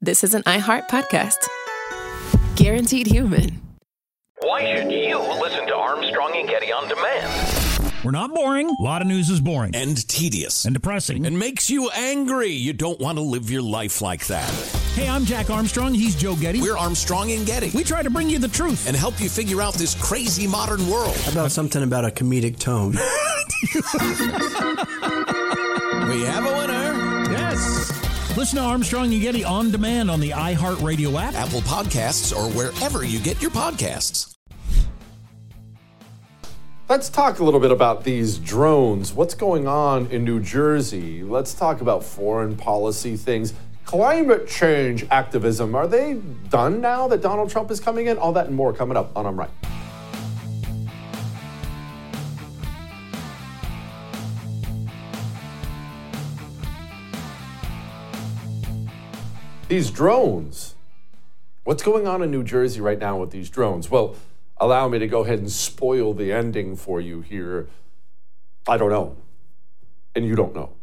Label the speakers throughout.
Speaker 1: this is an iHeart podcast. Guaranteed human.
Speaker 2: Why should you listen to Armstrong and Getty on demand?
Speaker 3: We're not boring. A lot of news is boring.
Speaker 4: And tedious.
Speaker 3: And depressing.
Speaker 4: And makes you angry. You don't want to live your life like that.
Speaker 3: Hey, I'm Jack Armstrong. He's Joe Getty.
Speaker 4: We're Armstrong and Getty.
Speaker 3: We try to bring you the truth.
Speaker 4: And help you figure out this crazy modern world.
Speaker 5: How about something about a comedic tone?
Speaker 4: We have a winner.
Speaker 3: Yes. Listen to Armstrong and Getty on demand on the iHeartRadio app,
Speaker 4: Apple Podcasts, or wherever you get your podcasts.
Speaker 6: Let's talk a little bit about these drones. What's going on in New Jersey? Let's talk about foreign policy things. Climate change activism. Are they done now that Donald Trump is coming in? All that and more coming up on I'm Right. These drones. What's going on in New Jersey right now with these drones? Well, allow me to go ahead and spoil the ending for you here. I don't know. And you don't know.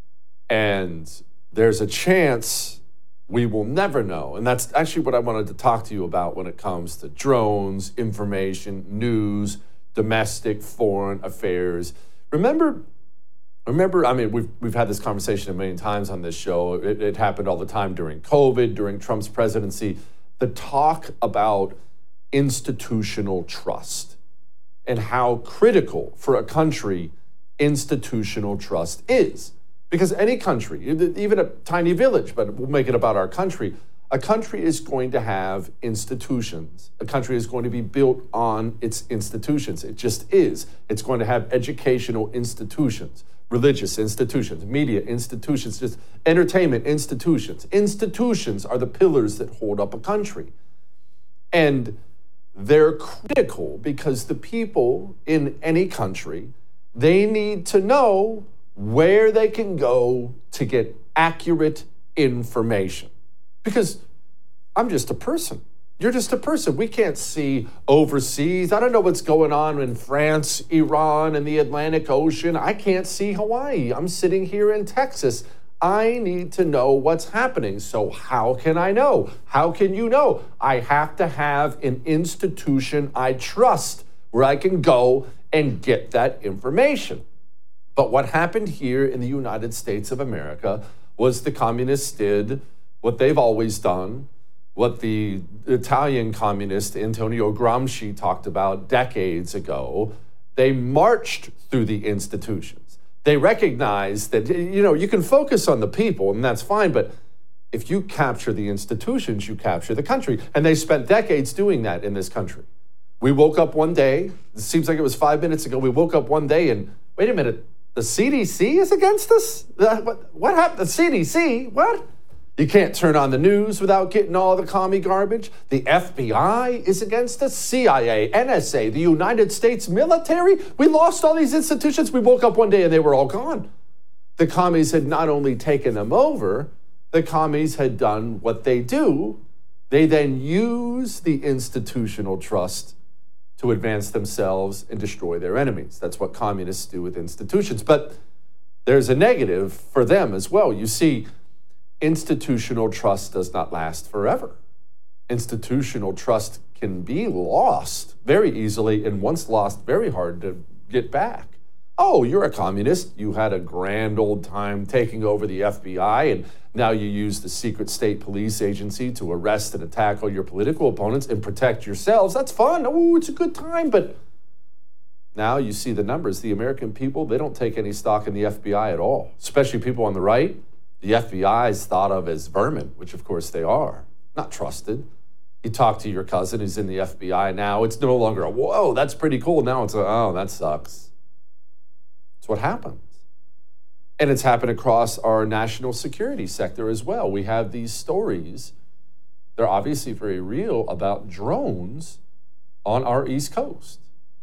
Speaker 6: And there's a chance we will never know. And that's actually what I wanted to talk to you about when it comes to drones, information, news, domestic, foreign affairs. Remember, I mean, we've had this conversation a million times on this show. It happened all the time during COVID, during Trump's presidency. The talk about institutional trust and how critical for a country institutional trust is. Because any country, even a tiny village, but we'll make it about our country, a country is going to have institutions. A country is going to be built on its institutions. It just is. It's going to have educational institutions, religious institutions, media institutions, just entertainment institutions. Institutions are the pillars that hold up a country. And they're critical because the people in any country, they need to know where they can go to get accurate information. Because I'm just a person. You're just a person. We can't see overseas. I don't know what's going on in France, Iran, and the Atlantic Ocean. I can't see Hawaii. I'm sitting here in Texas. I need to know what's happening. So how can I know? How can you know? I have to have an institution I trust where I can go and get that information. But what happened here in the United States of America was the communists did what they've always done, what the Italian communist Antonio Gramsci talked about decades ago. They marched through the institutions. They recognized that, you can focus on the people, and that's fine, but if you capture the institutions, you capture the country. And they spent decades doing that in this country. We woke up one day, it seems like it was 5 minutes ago, we woke up one day and, wait a minute, the CDC is against us? What happened? The CDC? What? You can't turn on the news without getting all the commie garbage. The FBI is against us. CIA, NSA, the United States military. We lost all these institutions. We woke up one day and they were all gone. The commies had not only taken them over, the commies had done what they do. They then use the institutional trust to advance themselves and destroy their enemies. That's what communists do with institutions. But there's a negative for them as well. You see, institutional trust does not last forever. Institutional trust can be lost very easily, and once lost, very hard to get back. Oh, you're a communist. You had a grand old time taking over the FBI, and now you use the secret state police agency to arrest and attack all your political opponents and protect yourselves. That's fun. Oh, it's a good time. But now you see the numbers. The American people, they don't take any stock in the FBI at all, especially people on the right. The FBI is thought of as vermin, which of course they are, not trusted. You talk to your cousin who's in the FBI now, it's no longer a, whoa, that's pretty cool. Now it's a, oh, that sucks. It's what happens. And it's happened across our national security sector as well. We have these stories, they're obviously very real, about drones on our East Coast.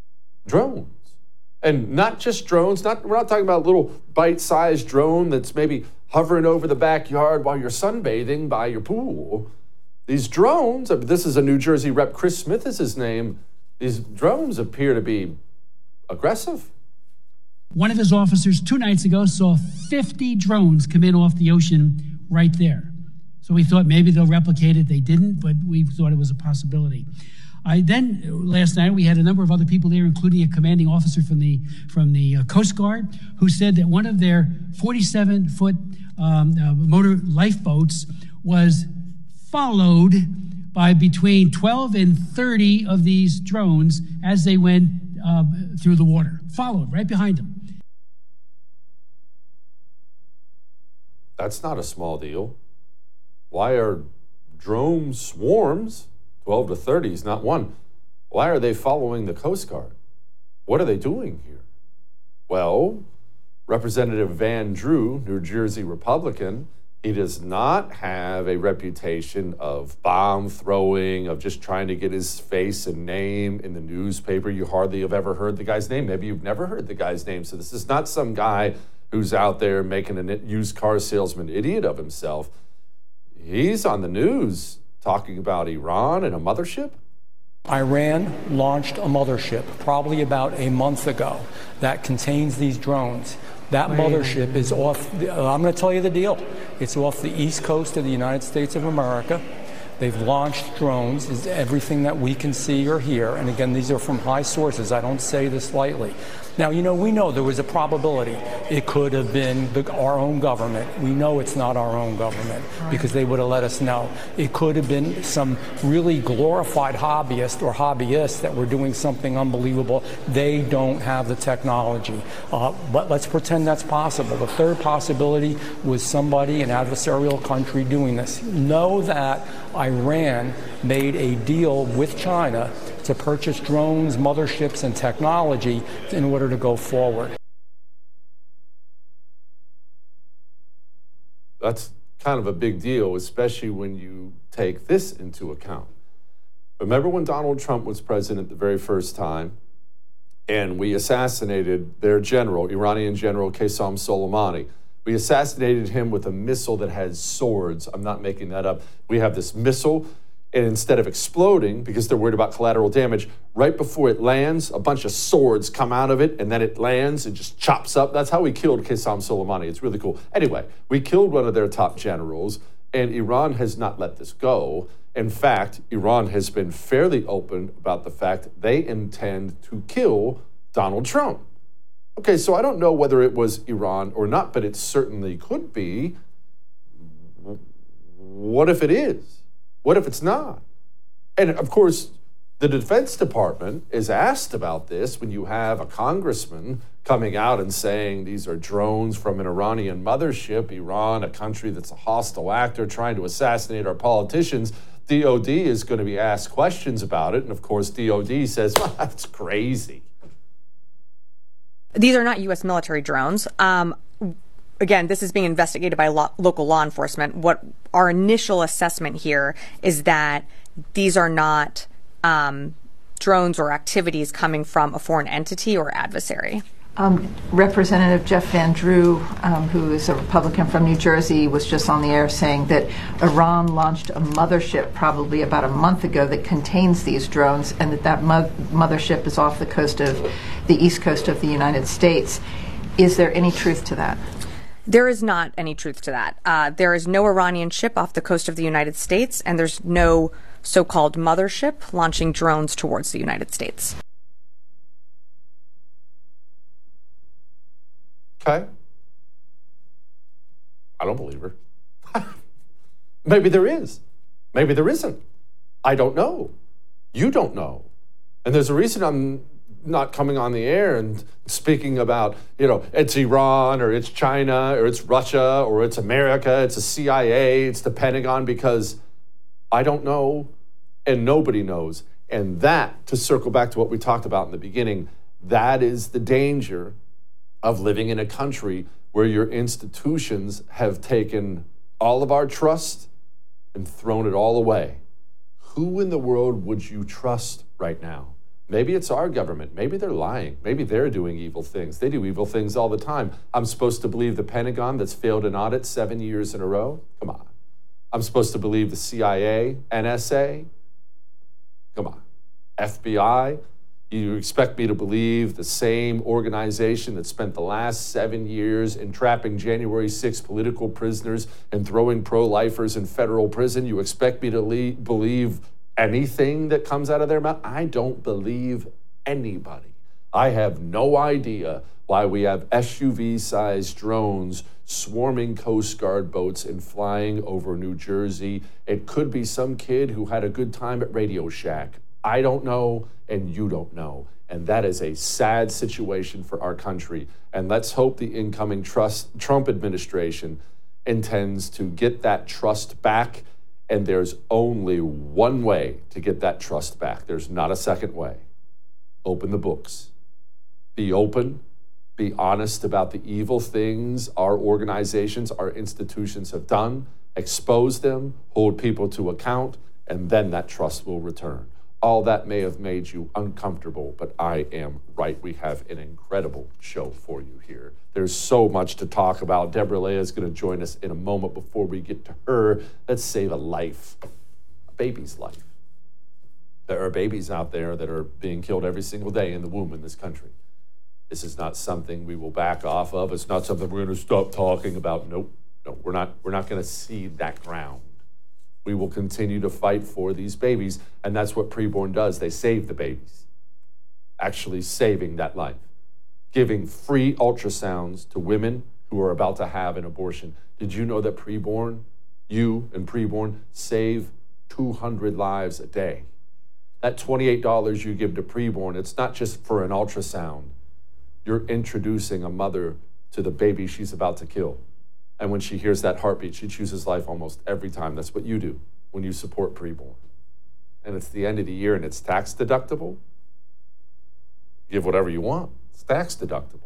Speaker 6: Drones. And not just drones, we're not talking about a little bite-sized drone that's maybe hovering over the backyard while you're sunbathing by your pool. These drones, this is a New Jersey rep, Chris Smith is his name, these drones appear to be aggressive.
Speaker 7: One of his officers 2 nights ago saw 50 drones come in off the ocean right there. So we thought maybe they'll replicate it. They didn't, but we thought it was a possibility. Last night, we had a number of other people there, including a commanding officer from the Coast Guard, who said that one of their 47-foot motor lifeboats was followed by between 12 and 30 of these drones as they went through the water, followed right behind them.
Speaker 6: That's not a small deal. Why are drone swarms, 12 to 30 is not one, why are they following the Coast Guard? What are they doing here? Well, Representative Van Drew, New Jersey Republican, he does not have a reputation of bomb throwing, of just trying to get his face and name in the newspaper. You hardly have ever heard the guy's name. Maybe you've never heard the guy's name. So this is not some guy who's out there making a used car salesman idiot of himself. He's on the news talking about Iran and a mothership.
Speaker 8: Iran launched a mothership probably about a month ago that contains these drones. That mothership is off, I'm going to tell you the deal. It's off the east coast of the United States of America. They've launched drones, is everything that we can see or hear. And again, these are from high sources. I don't say this lightly. Now, we know there was a probability it could have been our own government. We know it's not our own government because they would have let us know. It could have been some really glorified hobbyist or hobbyists that were doing something unbelievable. They don't have the technology. But let's pretend that's possible. The third possibility was somebody, an adversarial country, doing this. Know that Iran made a deal with China to purchase drones, motherships, and technology in order to go forward.
Speaker 6: That's kind of a big deal, especially when you take this into account. Remember when Donald Trump was president the very first time, and we assassinated their general, Iranian General Qasem Soleimani. We assassinated him with a missile that had swords. I'm not making that up. We have this missile, and instead of exploding, because they're worried about collateral damage, right before it lands, a bunch of swords come out of it, and then it lands and just chops up. That's how we killed Qasem Soleimani. It's really cool. Anyway, we killed one of their top generals, and Iran has not let this go. In fact, Iran has been fairly open about the fact they intend to kill Donald Trump. Okay, so I don't know whether it was Iran or not, but it certainly could be. What if it is? What if it's not? And of course, the Defense Department is asked about this when you have a congressman coming out and saying these are drones from an Iranian mothership, Iran, a country that's a hostile actor trying to assassinate our politicians. DOD is going to be asked questions about it. And of course, DOD says, well, that's crazy.
Speaker 9: These are not U.S. military drones. Again, this is being investigated by local law enforcement. What our initial assessment here is that these are not drones or activities coming from a foreign entity or adversary.
Speaker 10: Representative Jeff Van Drew, who is a Republican from New Jersey, was just on the air saying that Iran launched a mothership probably about a month ago that contains these drones, and that mothership is off the coast of the east coast of the United States. Is there any truth to that?
Speaker 9: There is not any truth to that. There is no Iranian ship off the coast of the United States, and there's no so-called mothership launching drones towards the United States.
Speaker 6: Okay. I don't believe her. Maybe there is. Maybe there isn't. I don't know. You don't know. And there's a reason I'm not coming on the air and speaking about, it's Iran or it's China or it's Russia or it's America, it's the CIA, it's the Pentagon, because I don't know and nobody knows. And that, to circle back to what we talked about in the beginning, that is the danger of living in a country where your institutions have taken all of our trust and thrown it all away. Who in the world would you trust right now? Maybe it's our government. Maybe they're lying. Maybe they're doing evil things. They do evil things all the time. I'm supposed to believe the Pentagon that's failed an audit 7 years in a row? Come on. I'm supposed to believe the CIA, NSA? Come on. FBI? You expect me to believe the same organization that spent the last 7 years entrapping January 6 political prisoners and throwing pro-lifers in federal prison? You expect me to believe anything that comes out of their mouth? I don't believe anybody. I have no idea why we have SUV-sized drones swarming Coast Guard boats and flying over New Jersey. It could be some kid who had a good time at Radio Shack. I don't know, and you don't know. And that is a sad situation for our country. And let's hope the incoming Trump administration intends to get that trust back. And there's only one way to get that trust back. There's not a second way. Open the books. Be open. Be honest about the evil things our organizations, our institutions have done. Expose them, hold people to account, and then that trust will return. All that may have made you uncomfortable, but I am right. We have an incredible show for you here. There's so much to talk about. Deborah Leah is going to join us in a moment. Before we get to her, let's save a life, a baby's life. There are babies out there that are being killed every single day in the womb in this country. This is not something we will back off of. It's not something we're going to stop talking about. Nope. No, we're not going to cede that ground. We will continue to fight for these babies, and that's what Preborn does. They save the babies, actually saving that life, giving free ultrasounds to women who are about to have an abortion. Did you know that Preborn, you and Preborn, save 200 lives a day? That $28 you give to Preborn, it's not just for an ultrasound. You're introducing a mother to the baby she's about to kill. And when she hears that heartbeat, she chooses life almost every time. That's what you do when you support Preborn. And it's the end of the year and it's tax deductible. Give whatever you want. It's tax deductible.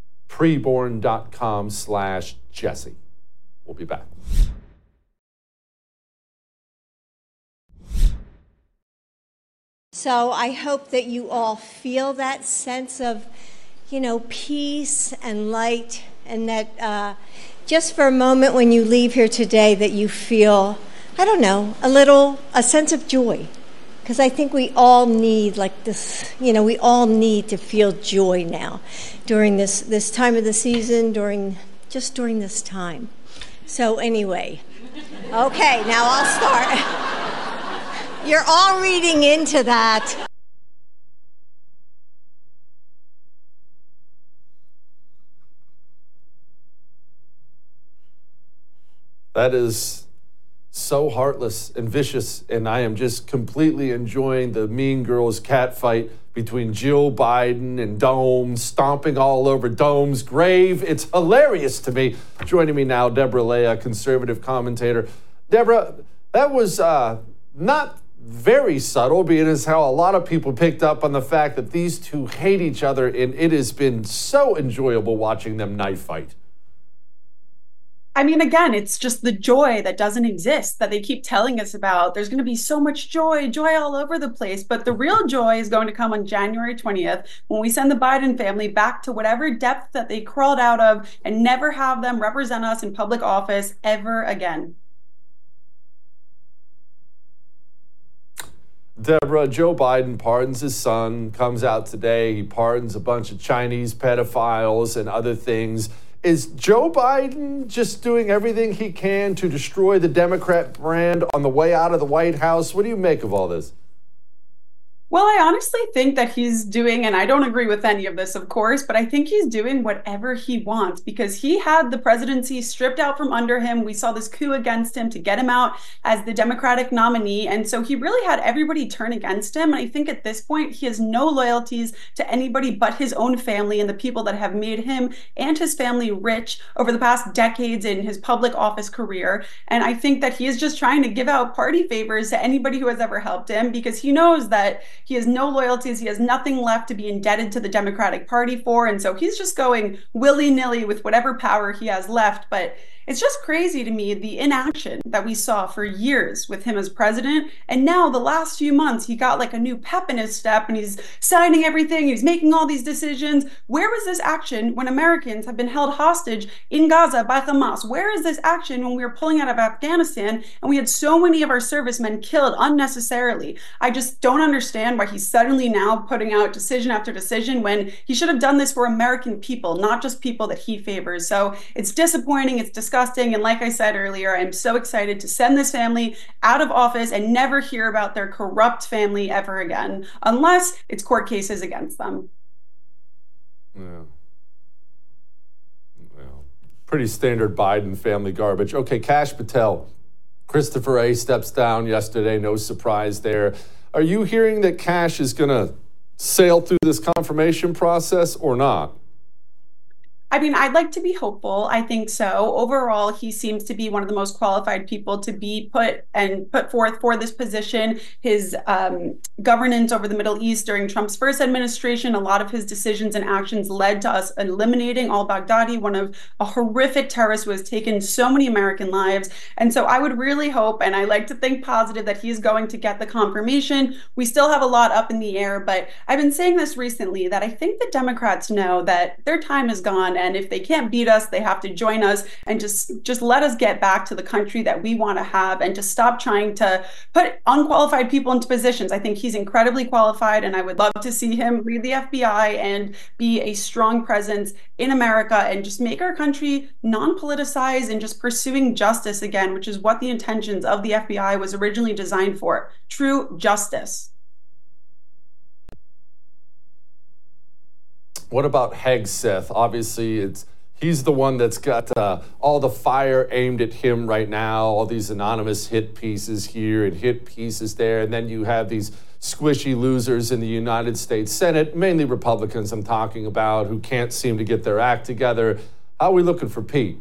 Speaker 6: Preborn.com/Jesse. We'll be back.
Speaker 11: So I hope that you all feel that sense of, peace and light, and that just for a moment when you leave here today that you feel, a sense of joy. Because I think we all need we all need to feel joy now during this time of the season, during this time. So anyway, okay, now I'll start. You're all reading into that.
Speaker 6: That is so heartless and vicious, and I am just completely enjoying the Mean Girls catfight between Jill Biden and Dome, stomping all over Dome's grave. It's hilarious to me. Joining me now, Deborah Leah, conservative commentator. Deborah, that was not very subtle, being as how a lot of people picked up on the fact that these two hate each other, and it has been so enjoyable watching them knife fight.
Speaker 12: I mean, again, it's just the joy that doesn't exist that they keep telling us about. There's going to be so much joy all over the place. But the real joy is going to come on January 20th when we send the Biden family back to whatever depth that they crawled out of and never have them represent us in public office ever again.
Speaker 6: Deborah, Joe Biden pardons his son, comes out today. He pardons a bunch of Chinese pedophiles and other things. Is Joe Biden just doing everything he can to destroy the Democrat brand on the way out of the White House? What do you make of all this?
Speaker 12: Well, I honestly think that he's doing, and I don't agree with any of this, of course, but I think he's doing whatever he wants because he had the presidency stripped out from under him. We saw this coup against him to get him out as the Democratic nominee. And so he really had everybody turn against him. And I think at this point, he has no loyalties to anybody but his own family and the people that have made him and his family rich over the past decades in his public office career. And I think that he is just trying to give out party favors to anybody who has ever helped him because he knows that he has no loyalties. He has nothing left to be indebted to the Democratic Party for. And so he's just going willy-nilly with whatever power he has left. But It's just crazy to me, the inaction that we saw for years with him as president. And now the last few months, he got like a new pep in his step and he's signing everything. He's making all these decisions. Where was this action when Americans have been held hostage in Gaza by Hamas? Where is this action when we were pulling out of Afghanistan and we had so many of our servicemen killed unnecessarily? I just don't understand why he's suddenly now putting out decision after decision when he should have done this for American people, not just people that he favors. So it's disappointing, it's disgusting, and like I said earlier, I'm so excited to send this family out of office and never hear about their corrupt family ever again, unless it's court cases against them.
Speaker 6: Yeah. Well, pretty standard Biden family garbage. Okay, Kash Patel. Christopher A. steps down yesterday, no surprise there. Are you hearing that Kash is going to sail through this confirmation process or not?
Speaker 12: I mean, I'd like to be hopeful. I think so. Overall, he seems to be one of the most qualified people to be put forth for this position. His governance over the Middle East during Trump's first administration, a lot of his decisions and actions led to us eliminating al-Baghdadi, one of a horrific terrorist who has taken so many American lives. And so I would really hope, and I like to think positive, that he is going to get the confirmation. We still have a lot up in the air, but I've been saying this recently, that I think the Democrats know that their time is gone. And if they can't beat us, they have to join us and just let us get back to the country that we want to have and just stop trying to put unqualified people into positions. I think he's incredibly qualified, and I would love to see him lead the FBI and be a strong presence in America and just make our country non-politicized and just pursuing justice again, which is what the intentions of the FBI was originally designed for, true justice.
Speaker 6: What about Hegseth? Obviously, he's the one that's got all the fire aimed at him right now, all these anonymous hit pieces here and hit pieces there. And then you have these squishy losers in the United States Senate, mainly Republicans I'm talking about, who can't seem to get their act together. How are we looking for Pete?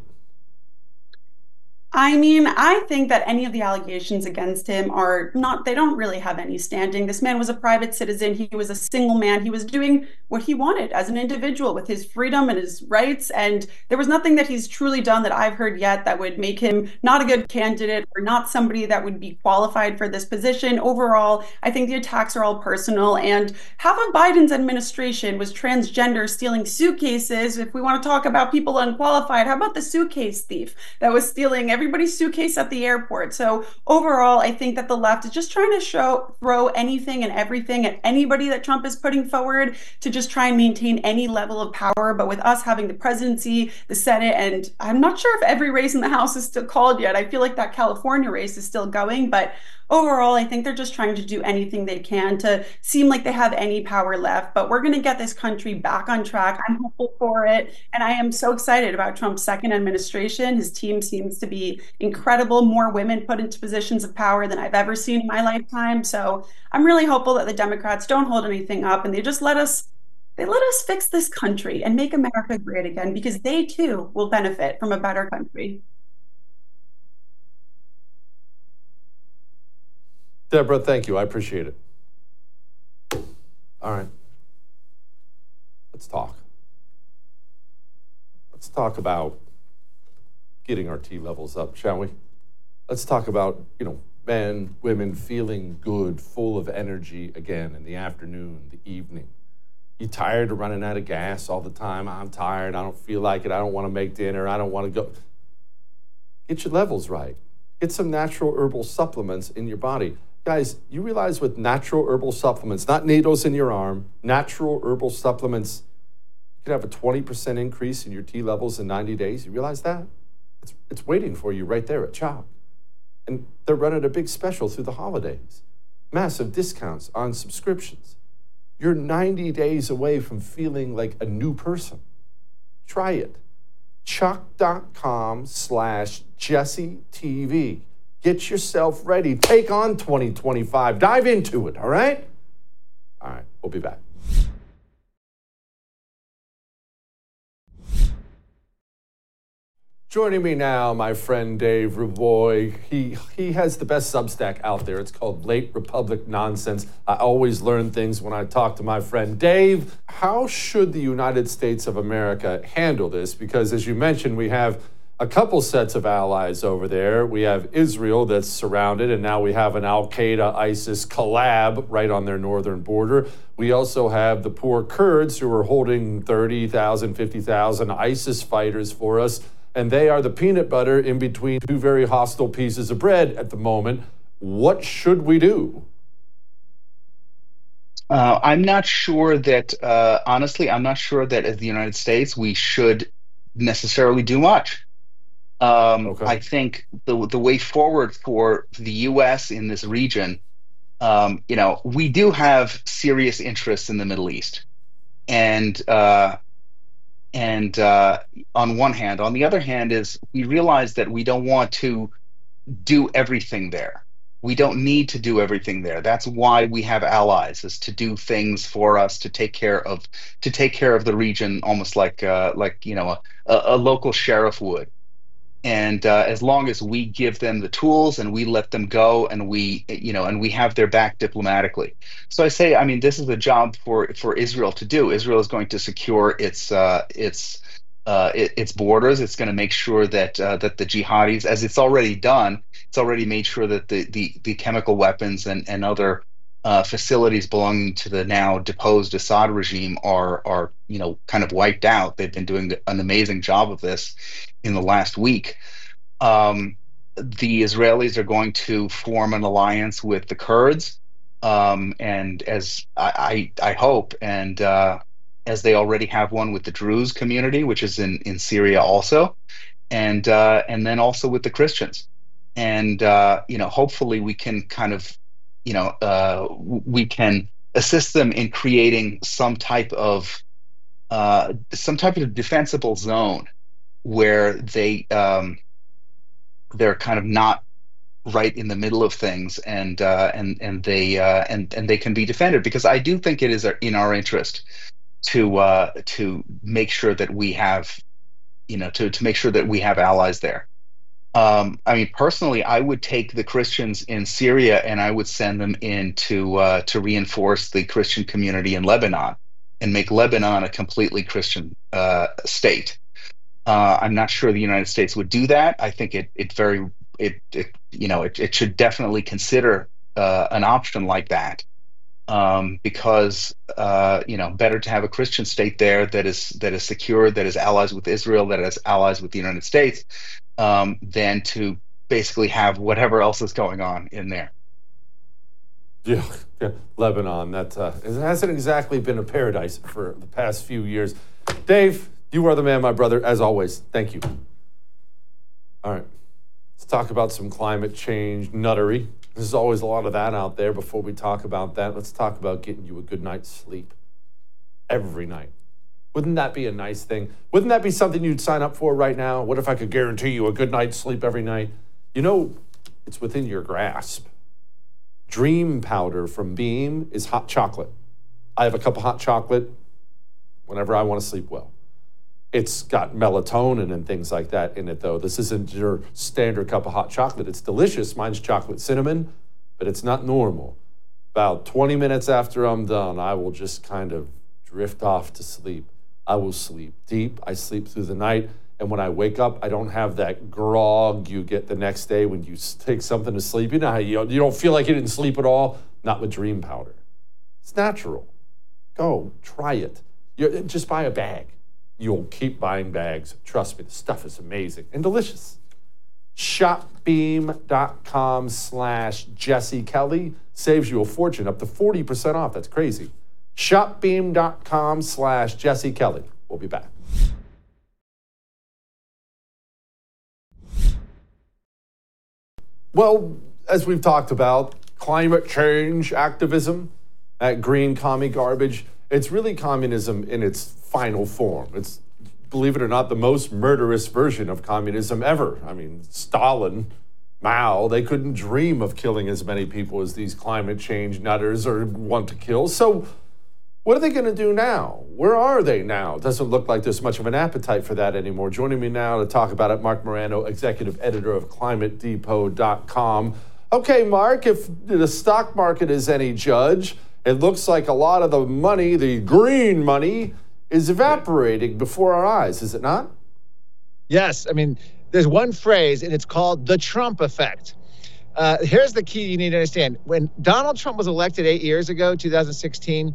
Speaker 12: I mean, I think that any of the allegations against him they don't really have any standing. This man was a private citizen. He was a single man. He was doing what he wanted as an individual with his freedom and his rights. And there was nothing that he's truly done that I've heard yet that would make him not a good candidate or not somebody that would be qualified for this position. Overall, I think the attacks are all personal. And half of Biden's administration was transgender, stealing suitcases. If we want to talk about people unqualified, how about the suitcase thief that was stealing everybody's suitcase at the airport? So overall, I think that the left is just trying to throw anything and everything at anybody that Trump is putting forward to just try and maintain any level of power. But with us having the presidency, the Senate, and I'm not sure if every race in the House is still called yet. I feel like that California race is still going, but overall, I think they're just trying to do anything they can to seem like they have any power left. But we're going to get this country back on track. I'm hopeful for it. And I am so excited about Trump's second administration. His team seems to be incredible. More women put into positions of power than I've ever seen in my lifetime. So I'm really hopeful that the Democrats don't hold anything up and they just let us fix this country and make America great again, because they too will benefit from a better country.
Speaker 6: Deborah, thank you. I appreciate it. All right. Let's talk. Let's talk about getting our T levels up, shall we? Let's talk about, men, women feeling good, full of energy again in the afternoon, the evening. You tired of running out of gas all the time? I'm tired. I don't feel like it. I don't want to make dinner. I don't want to go. Get your levels right. Get some natural herbal supplements in your body. Guys, you realize with natural herbal supplements, not needles in your arm, natural herbal supplements, you could have a 20% increase in your T levels in 90 days. You realize that? It's waiting for you right there at Choq. And they're running a big special through the holidays. Massive discounts on subscriptions. You're 90 days away from feeling like a new person. Try it. Choq.com/JesseTV. Get yourself ready. Take on 2025. Dive into it, all right? All right, we'll be back. Joining me now, my friend Dave Ruboy. He has the best Substack out there. It's called Late Republic Nonsense. I always learn things when I talk to my friend Dave. How should the United States of America handle this? Because as you mentioned, we have a couple sets of allies over there. We have Israel that's surrounded, and now we have an Al-Qaeda-ISIS collab right on their northern border. We also have the poor Kurds who are holding 30,000, 50,000 ISIS fighters for us, and they are the peanut butter in between two very hostile pieces of bread at the moment. What should we do?
Speaker 13: I'm not sure that, honestly, I'm not sure that as the United States, we should necessarily do much. I think the way forward for the U.S. in this region, we do have serious interests in the Middle East, and on one hand, on the other hand, is we realize that we don't want to do everything there. We don't need to do everything there. That's why we have allies, is to do things for us, to take care of the region, almost like a local sheriff would. And as long as we give them the tools and we let them go, and we have their back diplomatically. So I say, I mean, this is a job for Israel to do. Israel is going to secure its borders. It's going to make sure that the jihadis, as it's already done, it's already made sure that the chemical weapons and other facilities belonging to the now deposed Assad regime are kind of wiped out. They've been doing an amazing job of this in the last week. The Israelis are going to form an alliance with the Kurds, and as I hope, and as they already have one with the Druze community, which is in Syria also, and then also with the Christians. And hopefully we can kind of we can assist them in creating some type of defensible zone where they're kind of not right in the middle of things, and they can be defended, because I do think it is in our interest to make sure that we have to make sure that we have allies there. I mean, personally, I would take the Christians in Syria and I would send them in to reinforce the Christian community in Lebanon and make Lebanon a completely Christian state. I'm not sure the United States would do that. I think it should definitely consider an option like that, because better to have a Christian state there that is secure, that is allies with Israel, that is allies with the United States, than to basically have whatever else is going on in there.
Speaker 6: Yeah, Lebanon. That it hasn't exactly been a paradise for the past few years. Dave, you are the man, my brother, as always. Thank you. All right, let's talk about some climate change nuttery. There's always a lot of that out there. Before we talk about that, let's talk about getting you a good night's sleep every night. Wouldn't that be a nice thing? Wouldn't that be something you'd sign up for right now? What if I could guarantee you a good night's sleep every night? It's within your grasp. Dream Powder from Beam is hot chocolate. I have a cup of hot chocolate whenever I want to sleep well. It's got melatonin and things like that in it, though. This isn't your standard cup of hot chocolate. It's delicious. Mine's chocolate cinnamon, but it's not normal. About 20 minutes after I'm done, I will just kind of drift off to sleep. I will sleep deep. I sleep through the night. And when I wake up, I don't have that grog you get the next day when you take something to sleep. You know how you don't feel like you didn't sleep at all? Not with Dream Powder. It's natural. Go, try it. Just buy a bag. You'll keep buying bags. Trust me, the stuff is amazing and delicious. Shopbeam.com/Jesse Kelly saves you a fortune, up to 40% off. That's crazy. Shopbeam.com/Jesse Kelly. We'll be back. Well, as we've talked about, climate change activism, that green commie garbage, it's really communism in its final form. It's, believe it or not, the most murderous version of communism ever. I mean, Stalin, Mao, they couldn't dream of killing as many people as these climate change nutters or want to kill. So what are they going to do now? Where are they now? It doesn't look like there's much of an appetite for that anymore. Joining me now to talk about it, Mark Morano, executive editor of ClimateDepot.com. Okay, Mark, if the stock market is any judge, it looks like a lot of the money, the green money, is evaporating before our eyes, is it not?
Speaker 14: Yes. I mean, There's one phrase, and it's called the Trump effect. Here's the key you need to understand. When Donald Trump was elected 8 years ago, 2016,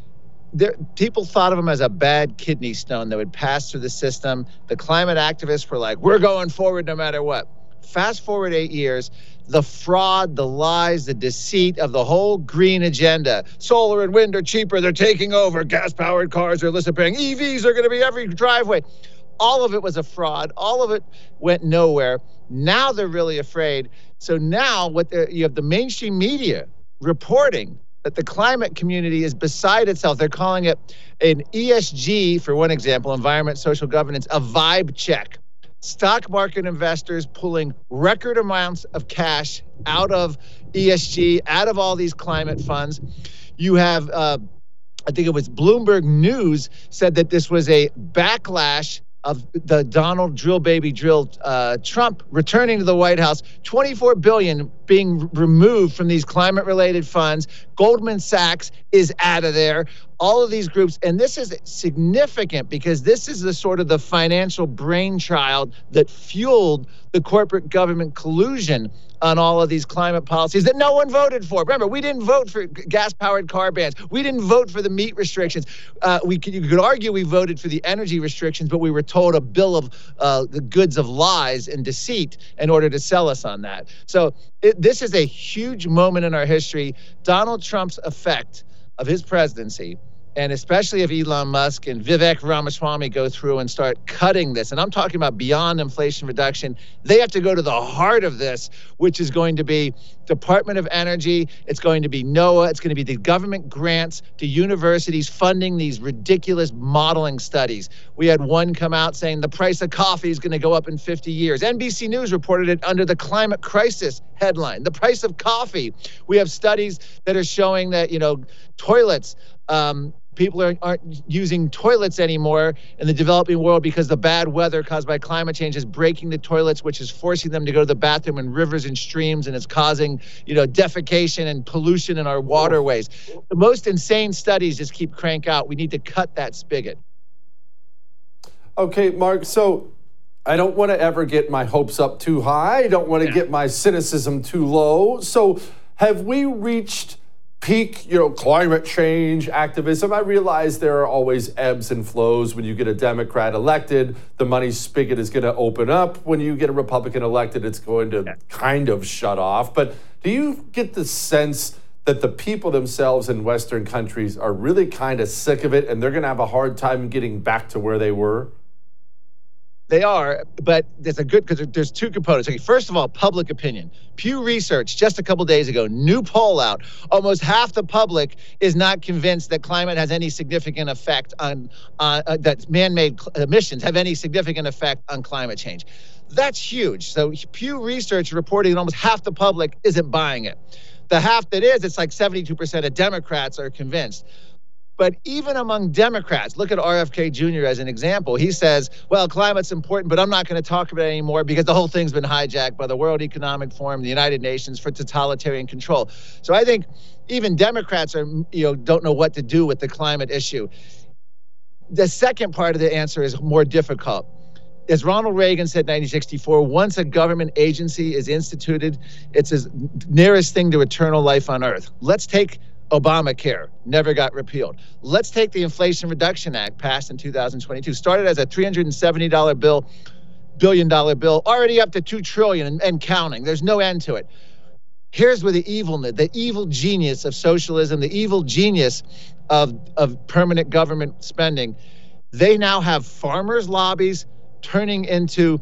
Speaker 14: people thought of him as a bad kidney stone that would pass through the system. The climate activists were like, we're going forward no matter what. Fast forward 8 years, the fraud, the lies, the deceit of the whole green agenda. Solar and wind are cheaper. They're taking over. Gas-powered cars are disappearing. EVs are going to be every driveway. All of it was a fraud. All of it went nowhere. Now they're really afraid. So now you have the mainstream media reporting that the climate community is beside itself. They're calling it an ESG, for one example, environment, social governance, a vibe check. Stock market investors pulling record amounts of cash out of ESG, out of all these climate funds. You have, I think it was Bloomberg News said that this was a backlash of the Donald drill baby drill Trump returning to the White House, $24 billion being removed from these climate-related funds. Goldman Sachs is out of there. All of these groups, and this is significant because this is the sort of the financial brainchild that fueled the corporate government collusion on all of these climate policies that no one voted for. Remember, we didn't vote for gas-powered car bans. We didn't vote for the meat restrictions. You could argue we voted for the energy restrictions, but we were told a bill of the goods of lies and deceit in order to sell us on that. So this is a huge moment in our history. Donald Trump's effect of his presidency, and especially if Elon Musk and Vivek Ramaswamy go through and start cutting this, and I'm talking about beyond inflation reduction, they have to go to the heart of this, which is going to be Department of Energy, it's going to be NOAA, it's going to be the government grants to universities funding these ridiculous modeling studies. We had one come out saying the price of coffee is going to go up in 50 years. NBC News reported it under the climate crisis headline, the price of coffee. We have studies that are showing that, toilets, people aren't using toilets anymore in the developing world because the bad weather caused by climate change is breaking the toilets, which is forcing them to go to the bathroom in rivers and streams, and it's causing, defecation and pollution in our waterways. The most insane studies just keep crank out. We need to cut that spigot.
Speaker 6: Okay, Mark, so I don't want to ever get my hopes up too high. I don't want to get my cynicism too low. So have we reached peak, climate change activism? I realize there are always ebbs and flows. When you get a Democrat elected, the money spigot is going to open up. When you get a Republican elected, it's going to kind of shut off. But do you get the sense that the people themselves in Western countries are really kind of sick of it and they're going to have a hard time getting back to where they were?
Speaker 14: They are, but because there's two components. Okay, first of all, public opinion. Pew Research, just a couple days ago, new poll out. Almost half the public is not convinced that climate has any significant effect on, that man-made emissions have any significant effect on climate change. That's huge. So Pew Research reporting that almost half the public isn't buying it. The half that is, it's like 72% of Democrats are convinced. But even among Democrats, look at RFK Jr. as an example. He says, well, climate's important, but I'm not going to talk about it anymore because the whole thing's been hijacked by the World Economic Forum, the United Nations, for totalitarian control. So I think even Democrats are, don't know what to do with the climate issue. The second part of the answer is more difficult. As Ronald Reagan said in 1964, once a government agency is instituted, it's the nearest thing to eternal life on earth. Let's take Obamacare, never got repealed. Let's take the Inflation Reduction Act, passed in 2022, started as a $370 billion bill, already up to $2 trillion and counting. There's no end to it. Here's where the evil genius of socialism, the evil genius of permanent government spending. They now have farmers' lobbies turning into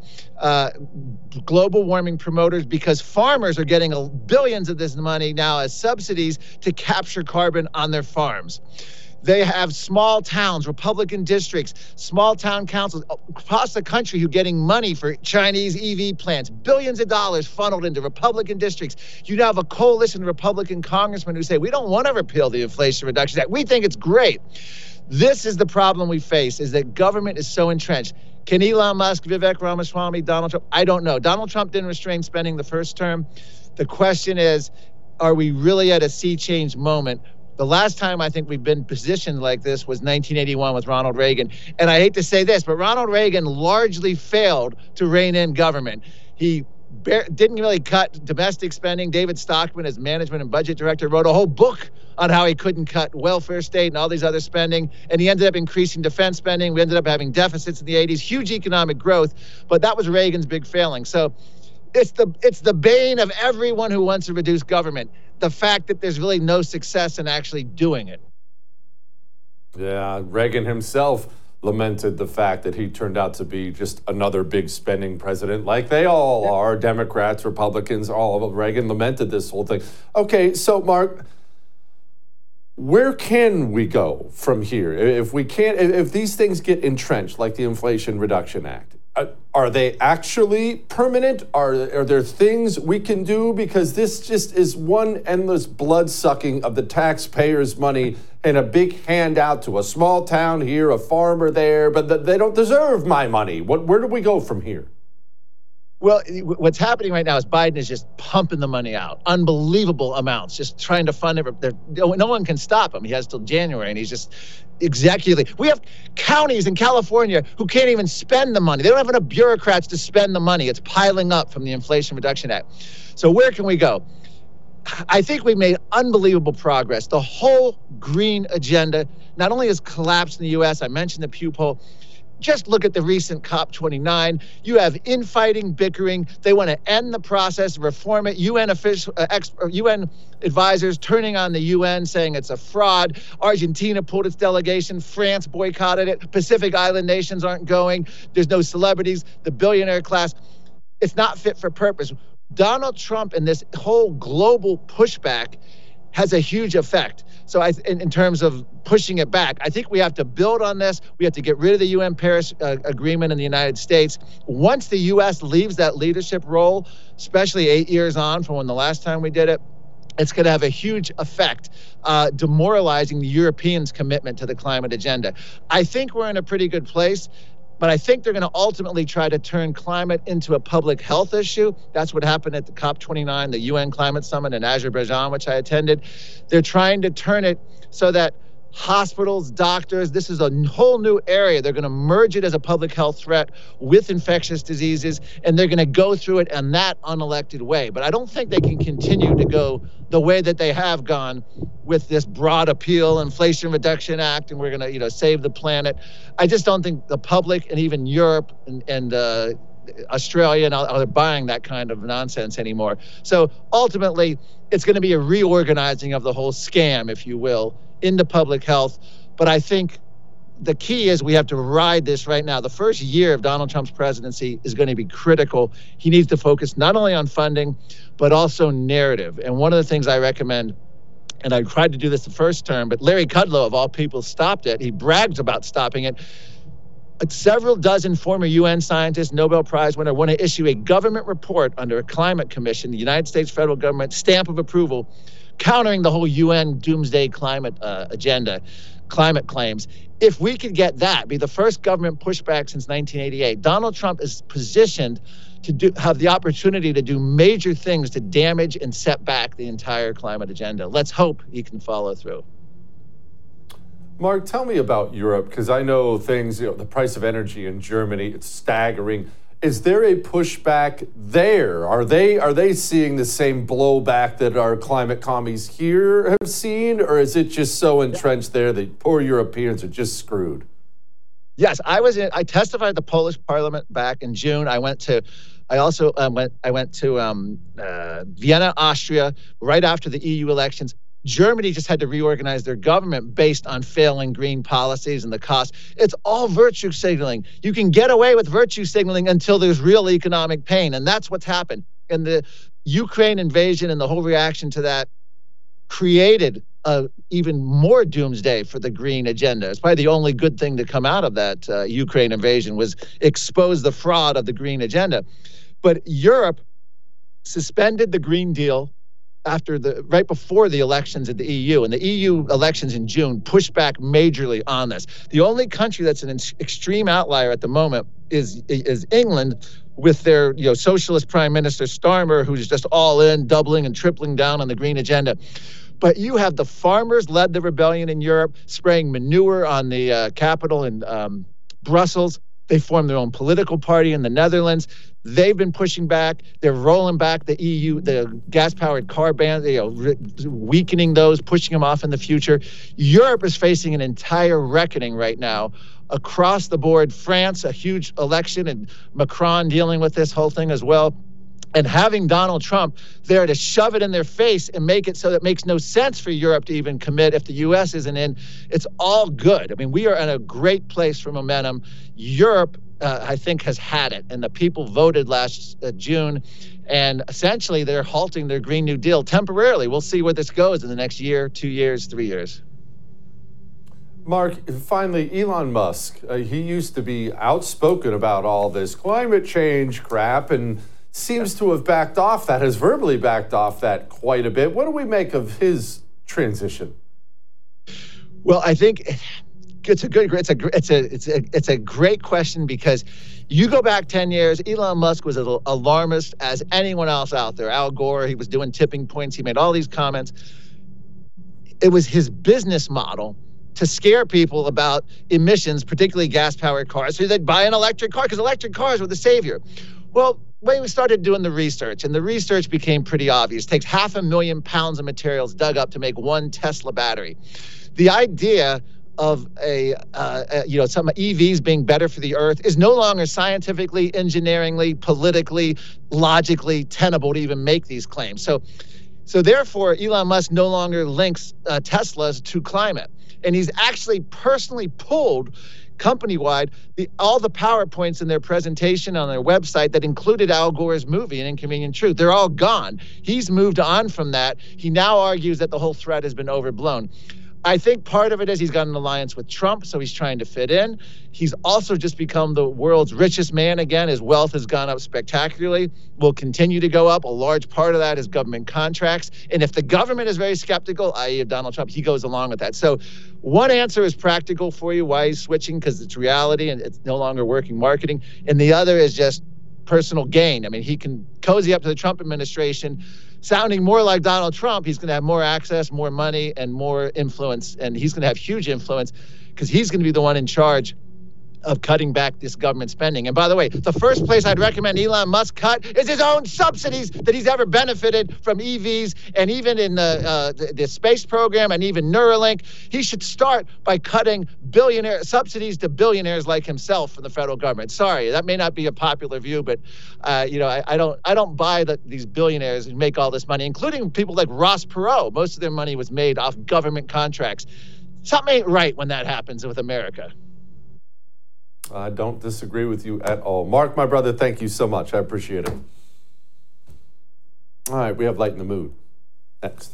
Speaker 14: global warming promoters because farmers are getting billions of this money now as subsidies to capture carbon on their farms. They have small towns, Republican districts, small town councils across the country who are getting money for Chinese EV plants, billions of dollars funneled into Republican districts. You now have a coalition of Republican congressmen who say, we don't want to repeal the Inflation Reduction Act. We think it's great. This is the problem we face, is that government is so entrenched. Can Elon Musk, Vivek Ramaswamy, Donald Trump? I don't know. Donald Trump didn't restrain spending the first term. The question is, are we really at a sea change moment? The last time I think we've been positioned like this was 1981 with Ronald Reagan. And I hate to say this, but Ronald Reagan largely failed to rein in government. He didn't really cut domestic spending. David Stockman, as management and budget director, wrote a whole book on how he couldn't cut welfare state and all these other spending. And he ended up increasing defense spending. We ended up having deficits in the 80s, huge economic growth. But that was Reagan's big failing. So it's the bane of everyone who wants to reduce government, the fact that there's really no success in actually doing it.
Speaker 6: Yeah, Reagan himself lamented the fact that he turned out to be just another big spending president, like they all are, Democrats, Republicans, all of them. Reagan lamented this whole thing. Okay, so Mark, where can we go from here? If these things get entrenched, like the Inflation Reduction Act, are they actually permanent? Are there things we can do? Because this just is one endless blood sucking of the taxpayers' money and a big handout to a small town here, a farmer there, but they don't deserve my money. Where do we go from here?
Speaker 14: Well, what's happening right now is Biden is just pumping the money out, unbelievable amounts, just trying to fund it. No one can stop him. He has till January, and he's just executively. We have counties in California who can't even spend the money. They don't have enough bureaucrats to spend the money. It's piling up from the Inflation Reduction Act. So where can we go? I think we've made unbelievable progress. The whole green agenda not only has collapsed in the U.S., I mentioned the Pew poll. Just look at the recent COP29. You have infighting, bickering. They want to end the process, reform it. UN advisors turning on the UN, saying it's a fraud. Argentina pulled its delegation. France boycotted it. Pacific Island nations aren't going. There's no celebrities. The billionaire class. It's not fit for purpose. Donald Trump and this whole global pushback has a huge effect. So in terms of pushing it back, I think we have to build on this. We have to get rid of the UN Paris Agreement in the United States. Once the U.S. leaves that leadership role, especially 8 years on from when the last time we did it, it's going to have a huge effect, demoralizing the Europeans' commitment to the climate agenda. I think we're in a pretty good place. But I think they're going to ultimately try to turn climate into a public health issue. That's what happened at the COP29, the UN Climate Summit in Azerbaijan, which I attended. They're trying to turn it so that hospitals, doctors, this is a whole new area. They're going to merge it as a public health threat with infectious diseases, and they're going to go through it in that unelected way. But I don't think they can continue to go the way that they have gone with this broad appeal, Inflation Reduction Act, and we're going to, save the planet. I just don't think the public and even Europe and Australia and are buying that kind of nonsense anymore. So ultimately, it's going to be a reorganizing of the whole scam, if you will, into public health. But I think the key is we have to ride this right now. The first year of Donald Trump's presidency is going to be critical. He needs to focus not only on funding, but also narrative. And one of the things I recommend, and I tried to do this the first term, but Larry Kudlow, of all people, stopped it. He brags about stopping it. Several dozen former UN scientists, Nobel Prize winner, want to issue a government report under a climate commission, the United States federal government stamp of approval, countering the whole UN doomsday climate agenda, climate claims. If we could get that, be the first government pushback since 1988, Donald Trump is positioned to have the opportunity to do major things to damage and set back the entire climate agenda. Let's hope he can follow through.
Speaker 6: Mark, tell me about Europe, because I know things, the price of energy in Germany, it's staggering. Is there a pushback there? Are they seeing the same blowback that our climate commies here have seen, or is it just so entrenched there that poor Europeans are just screwed?
Speaker 14: Yes, I testified at the Polish Parliament back in June. I went to Vienna, Austria, right after the EU elections. Germany just had to reorganize their government based on failing green policies and the cost. It's all virtue signaling. You can get away with virtue signaling until there's real economic pain. And that's what's happened. And the Ukraine invasion and the whole reaction to that created even more doomsday for the green agenda. It's probably the only good thing to come out of that Ukraine invasion was expose the fraud of the green agenda. But Europe suspended the Green Deal right before the elections at the EU, and the EU elections in June pushed back majorly on this. The only country that's an extreme outlier at the moment is England, with their socialist Prime Minister Starmer, who's just all in, doubling and tripling down on the green agenda. But you have the farmers led the rebellion in Europe, spraying manure on the capital in Brussels. They formed their own political party in the Netherlands. They've been pushing back. They're rolling back the EU, the gas-powered car ban, weakening those, pushing them off in the future. Europe is facing an entire reckoning right now across the board. France, a huge election, and Macron dealing with this whole thing as well. And having Donald Trump there to shove it in their face and make it so that it makes no sense for Europe to even commit if the U.S. isn't in, it's all good. I mean, we are in a great place for momentum. Europe, I think, has had it. And the people voted last June. And essentially, they're halting their Green New Deal temporarily. We'll see where this goes in the next year, 2 years, 3 years.
Speaker 6: Mark, finally, Elon Musk. He used to be outspoken about all this climate change crap and seems to have backed off that, has verbally backed off that quite a bit. What do we make of his transition?
Speaker 14: Well, I think it's a great question, because you go back 10 years, Elon Musk was as alarmist as anyone else out there. Al Gore, he was doing tipping points. He made all these comments. It was his business model to scare people about emissions, particularly gas-powered cars, so they'd buy an electric car because electric cars were the savior. Well, when we started doing the research, and the research became pretty obvious, it takes 500,000 pounds of materials dug up to make one Tesla battery. The idea of some EVs being better for the earth is no longer scientifically, engineeringly, politically, logically tenable to even make these claims. So therefore, Elon Musk no longer links Teslas to climate. And he's actually personally pulled company-wide all the PowerPoints in their presentation on their website that included Al Gore's movie, An Inconvenient Truth. They're all gone. He's moved on from that. He now argues that the whole threat has been overblown. I think part of it is he's got an alliance with Trump, so he's trying to fit in. He's also just become the world's richest man again. His wealth has gone up spectacularly, will continue to go up. A large part of that is government contracts. And if the government is very skeptical, i.e. of Donald Trump, he goes along with that. So one answer is practical for you, why he's switching, because it's reality and it's no longer working marketing. And the other is just personal gain. I mean, he can cozy up to the Trump administration, sounding more like Donald Trump. He's going to have more access, more money, and more influence. And he's going to have huge influence because he's going to be the one in charge of cutting back this government spending. And by the way, the first place I'd recommend Elon Musk cut is his own subsidies that he's ever benefited from EVs, and even in the space program, and even Neuralink. He should start by cutting billionaire subsidies to billionaires like himself from the federal government. Sorry, that may not be a popular view, but I don't buy that these billionaires who make all this money, including people like Ross Perot. Most of their money was made off government contracts. Something ain't right when that happens with America.
Speaker 6: I don't disagree with you at all. Mark, my brother, thank you so much. I appreciate it. All right, we have Light in the Mood next.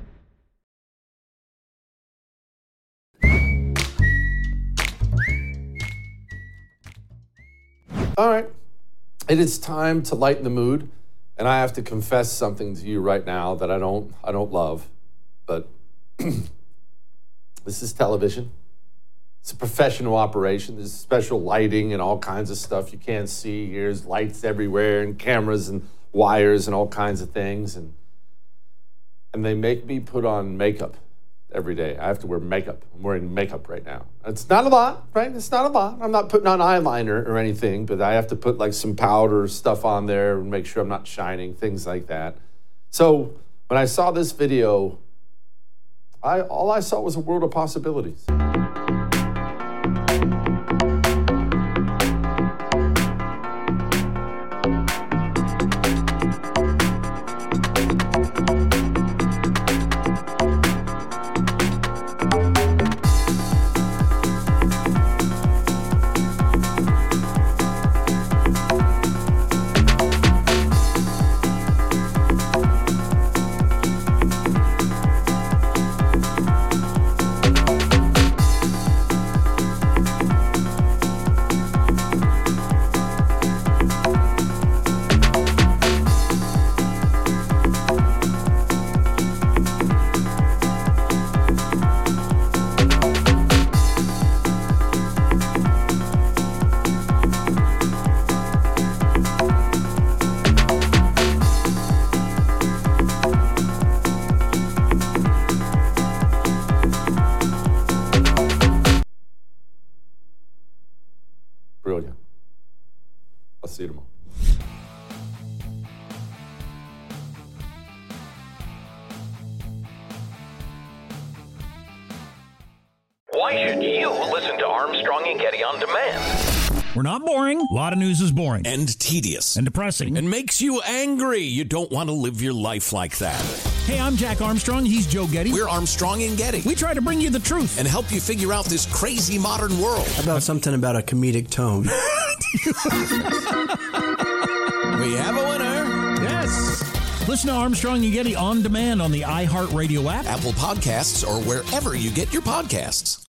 Speaker 6: All right, it is time to lighten the mood, and I have to confess something to you right now that I don't love, but this is television. It's a professional operation. There's special lighting and all kinds of stuff you can't see. There's lights everywhere and cameras and wires and all kinds of things. And they make me put on makeup every day. I have to wear makeup. I'm wearing makeup right now. It's not a lot, right? It's not a lot. I'm not putting on eyeliner or anything, but I have to put like some powder stuff on there and make sure I'm not shining, things like that. So when I saw this video, all I saw was a world of possibilities. See you tomorrow.
Speaker 2: Why should you listen to Armstrong and Getty on demand?
Speaker 3: We're not boring. A lot of news is boring.
Speaker 4: And tedious.
Speaker 3: And depressing.
Speaker 4: And makes you angry. You don't want to live your life like that.
Speaker 3: Hey, I'm Jack Armstrong. He's Joe Getty.
Speaker 4: We're Armstrong and Getty.
Speaker 3: We try to bring you the truth.
Speaker 4: And help you figure out this crazy modern world.
Speaker 5: How about something about a comedic tone?
Speaker 4: We have a winner.
Speaker 3: Yes. Listen to Armstrong and Getty on demand on the iHeartRadio app,
Speaker 4: Apple Podcasts, or wherever you get your podcasts.